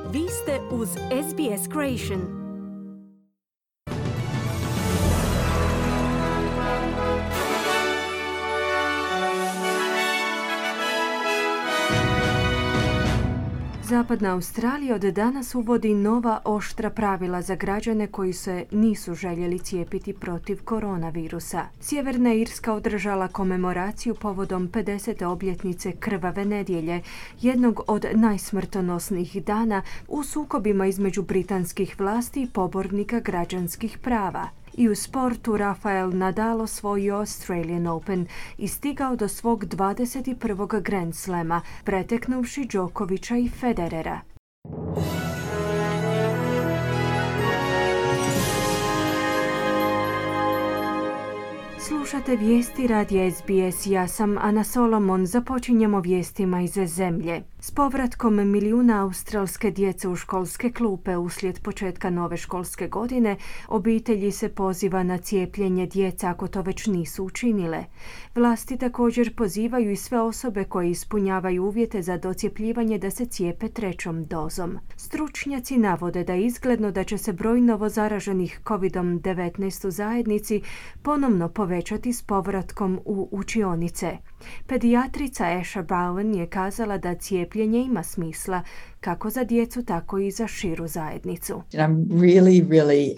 Vi ste uz SBS Creation. Zapadna Australija od danas uvodi nova oštra pravila za građane koji se nisu željeli cijepiti protiv koronavirusa. Sjeverna Irska održala komemoraciju povodom 50. obljetnice Krvave nedjelje, jednog od najsmrtonosnijih dana u sukobima između britanskih vlasti i pobornika građanskih prava. I u sportu Rafael Nadal osvojio Australian Open i stigao do svog 21. Grand Slama, preteknuvši Djokovića i Federera. Slušate vijesti radija SBS, ja sam Ana Solomon, započinjemo vijestima iz zemlje. S povratkom milijuna australske djece u školske klupe uslijed početka nove školske godine, obitelji se poziva na cijepljenje djeca ako to već nisu učinile. Vlasti također pozivaju i sve osobe koje ispunjavaju uvjete za docjepljivanje da se cijepe trećom dozom. Stručnjaci navode da je izgledno da će se broj novozaraženih COVID-19 u zajednici ponovno povećati s povratkom u učionice. Pedijatrica Asha Bowen je kazala da cijepljenje ima smisla kako za djecu, tako i za širu zajednicu. I'm really,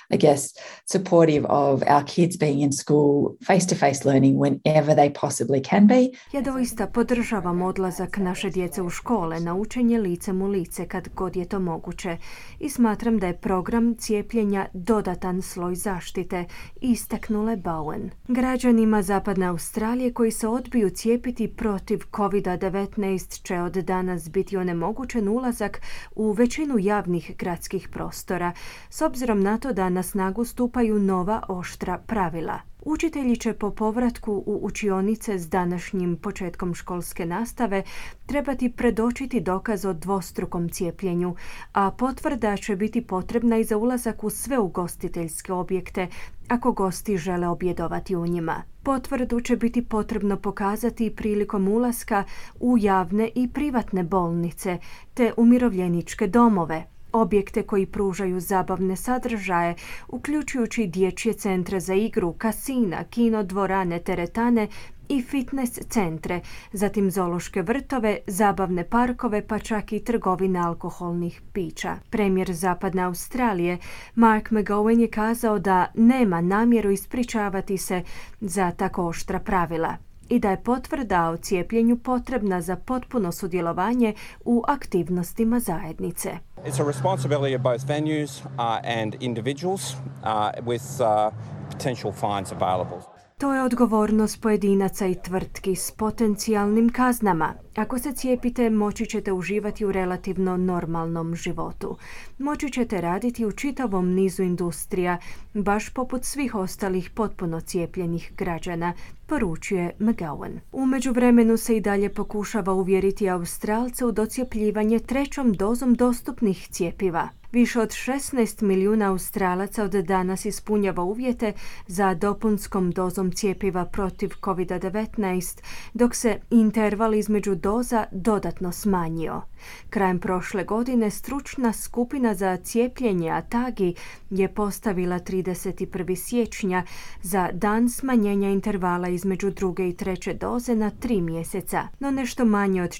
supportive of our kids being in school, face-to-face learning whenever they possibly can be. Ja doista podržavam odlazak naše djece u škole, na učenje licem u lice kad god je to moguće. I smatram da je program cijepljenja dodatan sloj zaštite, istaknula je Bowen. Građanima Zapadne Australije koji se odbiju cijepiti protiv COVID-19 će od danas biti onemogućen ulazak u većinu javnih gradskih prostora, s obzirom na to da na snagu stupaju nova oštra pravila. Učitelji će po povratku u učionice s današnjim početkom školske nastave trebati predočiti dokaz o dvostrukom cijepljenju, a potvrda će biti potrebna i za ulazak u sve ugostiteljske objekte ako gosti žele objedovati u njima. Potvrdu će biti potrebno pokazati prilikom ulaska u javne i privatne bolnice te umirovljeničke domove, objekte koji pružaju zabavne sadržaje, uključujući dječje centre za igru, kasina, kino, dvorane, teretane i fitness centre, zatim zoološke vrtove, zabavne parkove, pa čak i trgovine alkoholnih pića. Premijer Zapadne Australije Mark McGowan je kazao da nema namjeru ispričavati se za tako oštra pravila i da je potvrda o cijepljenju potrebna za potpuno sudjelovanje u aktivnostima zajednice. It's a responsibility of both venues and individuals with potential fines available. To je odgovornost pojedinaca i tvrtki s potencijalnim kaznama. Ako se cijepite, moći ćete uživati u relativno normalnom životu. Moći ćete raditi u čitavom nizu industrija, baš poput svih ostalih potpuno cijepljenih građana, poručuje McGowan. U međuvremenu se i dalje pokušava uvjeriti Australce u docjepljivanje trećom dozom dostupnih cjepiva. Više od 16 milijuna Australaca od danas ispunjava uvjete za dopunskom dozom cjepiva protiv COVID-19, dok se interval između doza dodatno smanjio. Krajem prošle godine stručna skupina za cijepljenje ATAGI je postavila 31. siječnja za dan smanjenja intervala između druge i treće doze na 3 mjeseca, no nešto manje od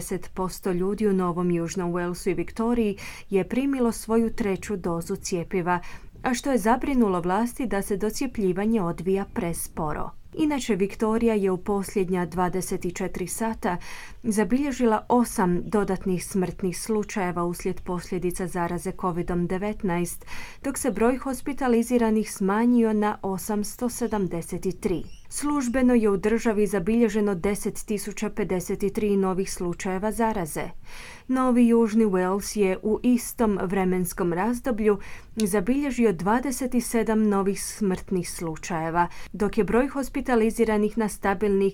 40% ljudi u Novom Južnom Walesu i Viktoriji je primilo svoju treću dozu cjepiva, a što je zabrinulo vlasti da se docjepljivanje odvija presporo. Inače, Viktorija je u posljednja 24 sata zabilježila 8 dodatnih smrtnih slučajeva uslijed posljedica zaraze COVID-19, dok se broj hospitaliziranih smanjio na 873. Službeno je u državi zabilježeno 10.053 novih slučajeva zaraze. Novi Južni Wales je u istom vremenskom razdoblju zabilježio 27 novih smrtnih slučajeva, dok je broj hospitaliziranih na stabilnih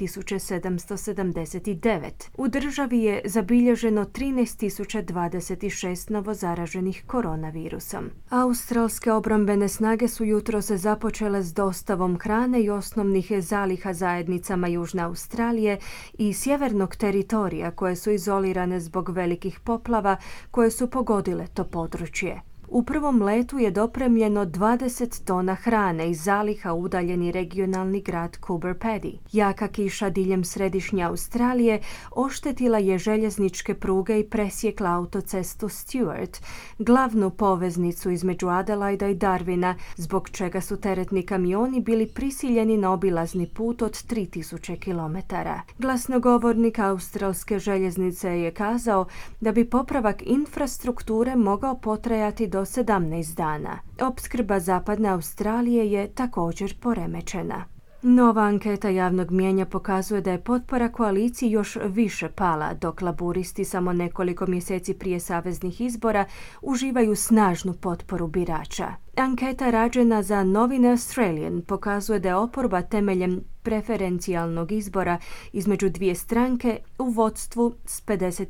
2779. U državi je zabilježeno 13.026 novozaraženih koronavirusom. Australske obrambene snage su jutros započele s dostavom hrane i osnovnih zaliha zajednicama Južne Australije i sjevernog teritorija koje su izolirane zbog velikih poplava koje su pogodile to područje. U prvom letu je dopremljeno 20 tona hrane iz zaliha udaljeni regionalni grad Coober Pedy. Jaka kiša diljem središnje Australije oštetila je željezničke pruge i presjekla autocestu Stewart, glavnu poveznicu između Adelaida i Darwina, zbog čega su teretni kamioni bili prisiljeni na obilazni put od 3000 km. Glasnogovornik australske željeznice je kazao da bi popravak infrastrukture mogao potrajati do 17 dana. Opskrba zapadne Australije je također poremećena. Nova anketa javnog mijenja pokazuje da je potpora koaliciji još više pala, dok laburisti samo nekoliko mjeseci prije saveznih izbora uživaju snažnu potporu birača. Anketa rađena za novine Australian pokazuje da je oporba temeljem preferencijalnog izbora između dvije stranke u vodstvu s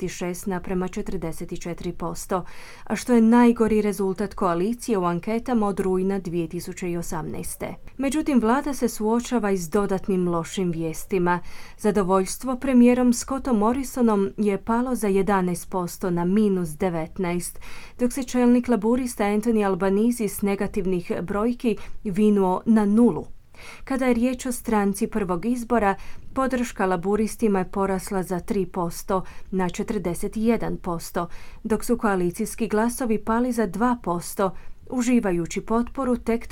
56:44%, a što je najgori rezultat koalicije u anketama od rujna 2018. Međutim, vlada se suočava i s dodatnim lošim vijestima. Zadovoljstvo premijerom Scottom Morrisonom je palo za 11% na -19%, dok se čelnik laburista Anthony Albanese s negativnih brojki vinuo na 0. Kada je riječ o stranci prvog izbora, podrška laburistima je porasla za 3% na 41%, dok su koalicijski glasovi pali za 2%, uživajući potporu tek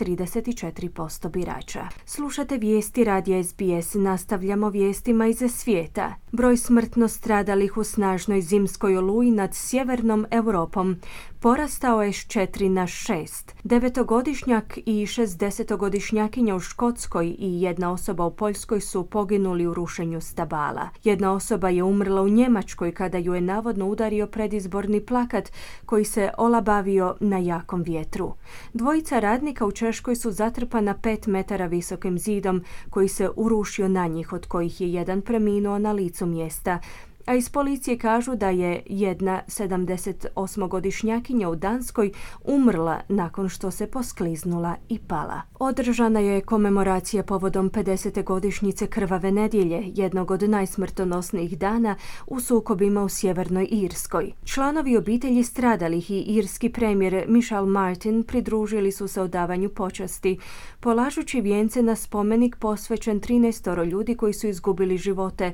34% birača. Slušate vijesti radija SBS, nastavljamo vijestima iz svijeta. Broj smrtno stradalih u snažnoj zimskoj oluji nad sjevernom Europom porastao je s 4 na 6. 9-godišnjak i 60-godišnjakinja u Škotskoj i jedna osoba u Poljskoj su poginuli u rušenju stabala. Jedna osoba je umrla u Njemačkoj kada ju je navodno udario predizborni plakat koji se olabavio na jakom vjetru. Dvojica radnika u Češkoj su zatrpana 5 metara visokim zidom koji se urušio na njih, od kojih je jedan preminuo na licu mjesta, a iz policije kažu da je jedna 78-godišnjakinja u Danskoj umrla nakon što se poskliznula i pala. Održana je komemoracija povodom 50. godišnjice Krvave nedjelje, jednog od najsmrtonosnijih dana u sukobima u Sjevernoj Irskoj. Članovi obitelji stradalih i irski premijer Michael Martin pridružili su se odavanju počasti, polažući vijence na spomenik posvećen 13 ljudi koji su izgubili živote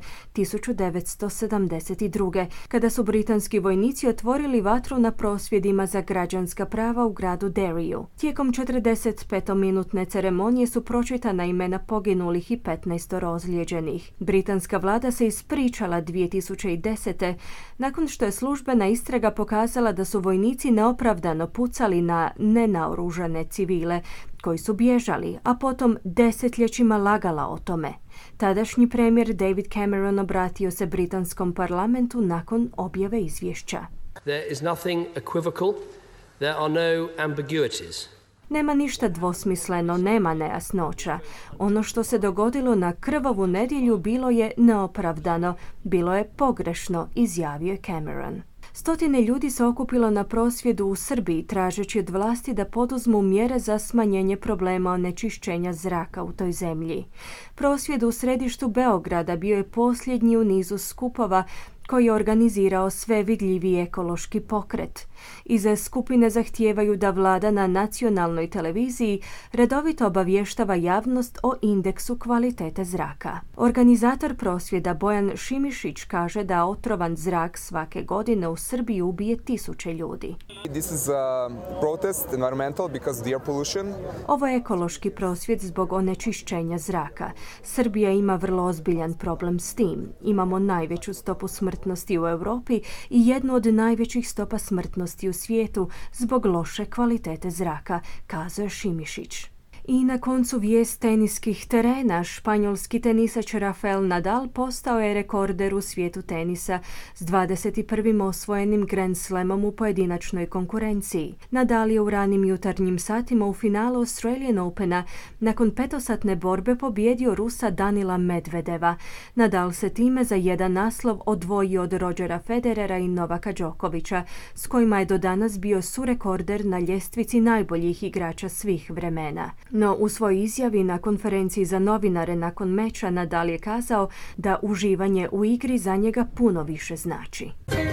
1972. kada su britanski vojnici otvorili vatru na prosvjedima za građanska prava u gradu Derryu. Tijekom 45-minutne ceremonije su pročitana imena poginulih i 15 ozlijeđenih. Britanska vlada se ispričala 2010. nakon što je službena istraga pokazala da su vojnici neopravdano pucali na nenaoružane civile koji su bježali, a potom desetljećima lagala o tome. Tadašnji premijer David Cameron obratio se britanskom parlamentu nakon objave izvješća. There is nothing equivocal. There are no ambiguities. Nema ništa dvosmisleno, nema nejasnoća. Ono što se dogodilo na Krvavu nedjelju bilo je neopravdano, bilo je pogrešno, izjavio je Cameron. Stotine ljudi se okupilo na prosvjedu u Srbiji tražeći od vlasti da poduzmu mjere za smanjenje problema onečišćenja zraka u toj zemlji. Prosvjed u središtu Beograda bio je posljednji u nizu skupova koji je organizirao sve vidljiviji ekološki pokret. Iza skupine zahtijevaju da vlada na nacionalnoj televiziji redovito obavještava javnost o indeksu kvalitete zraka. Organizator prosvjeda Bojan Šimišić kaže da otrovan zrak svake godine u Srbiji ubije 1000 ljudi. This is a protest environmental because the air pollution. Ovo je ekološki prosvjed zbog onečišćenja zraka. Srbija ima vrlo ozbiljan problem s tim. Imamo najveću stopu smrtnosti u Europi i jednu od najvećih stopa smrtnosti u svijetu zbog loše kvalitete zraka, kazao je Šimišić. I na koncu vijest teniskih terena. Španjolski tenisač Rafael Nadal postao je rekorder u svijetu tenisa s 21. osvojenim Grand Slamom u pojedinačnoj konkurenciji. Nadal je u ranim jutarnjim satima u finalu Australian Opena nakon petosatne borbe pobijedio Rusa Danila Medvedeva. Nadal se time za jedan naslov odvojio od Rodgera Federera i Novaka Đokovića, s kojima je do danas bio surekorder na ljestvici najboljih igrača svih vremena. No u svojoj izjavi na konferenciji za novinare nakon meča Nadal je kazao da uživanje u igri za njega puno više znači.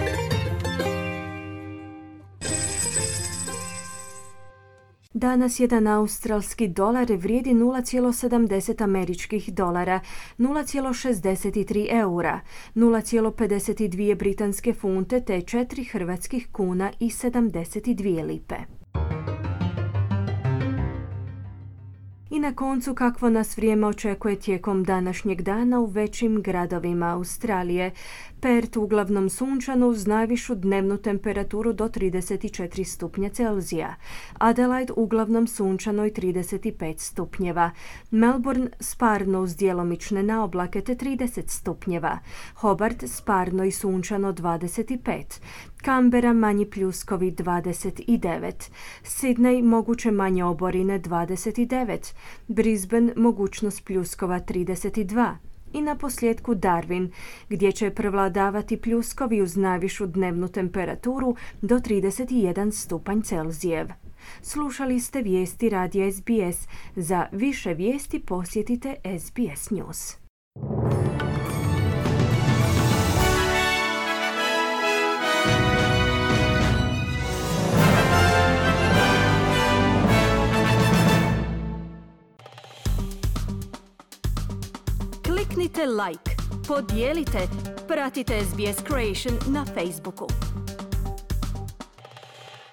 Danas jedan australski dolar vrijedi 0,70 američkih dolara, 0,63 eura, 0,52 britanske funte te 4 hrvatskih kuna i 72 lipe. I na koncu kakvo nas vrijeme očekuje tijekom današnjeg dana u većim gradovima Australije. Perth uglavnom sunčano uz najvišu dnevnu temperaturu do 34 stupnja Celzija. Adelaide uglavnom sunčano i 35 stupnjeva. Melbourne sparno uz djelomične naoblake te 30 stupnjeva. Hobart sparno i sunčano 25. Canberra manji pljuskovi 29. Sydney moguće manje oborine 29. Brisbane mogućnost pljuskova 32. I na posljedku Darwin, gdje će prevladavati pljuskovi uz najvišu dnevnu temperaturu do 31 stupanj Celzijev. Slušali ste vijesti radija SBS. Za više vijesti posjetite SBS News. Kliknite like, podijelite, pratite SBS Creation na Facebooku.